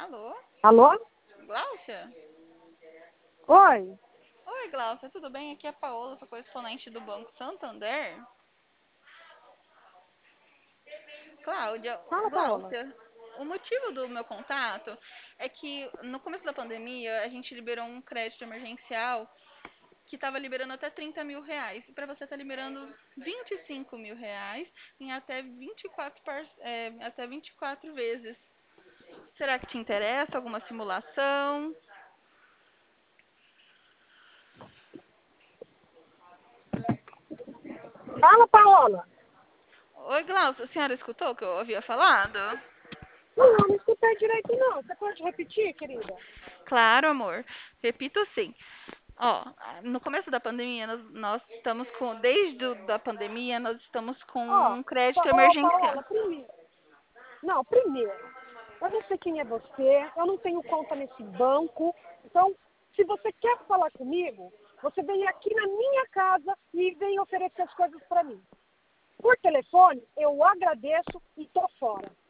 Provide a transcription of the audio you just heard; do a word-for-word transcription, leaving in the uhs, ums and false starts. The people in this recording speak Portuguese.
Alô? Alô? Gláucia? Oi? Oi, Gláucia, tudo bem? Aqui é a Paola, sou correspondente do Banco Santander. Cláudia, Fala, Paola. Gláucia, o motivo do meu contato é que no começo da pandemia a gente liberou um crédito emergencial que estava liberando até trinta mil reais. E para você está liberando vinte e cinco mil reais em até vinte e quatro, par- é, até vinte e quatro vezes. Será que te interessa alguma simulação? Fala, Paola. Oi, Glaucia, a senhora escutou o que eu havia falado? Não, não escutei direito, não. Você pode repetir, querida? Claro, amor. Repito sim. Ó, no começo da pandemia, nós, nós estamos com, desde o, da pandemia, nós estamos com Ó, um crédito pa ó, emergencial. Paola, primeiro. Não, primeiro. Eu não sei quem é você, eu não tenho conta nesse banco. Então, se você quer falar comigo, você vem aqui na minha casa e vem oferecer as coisas para mim. Por telefone, eu agradeço e tô fora.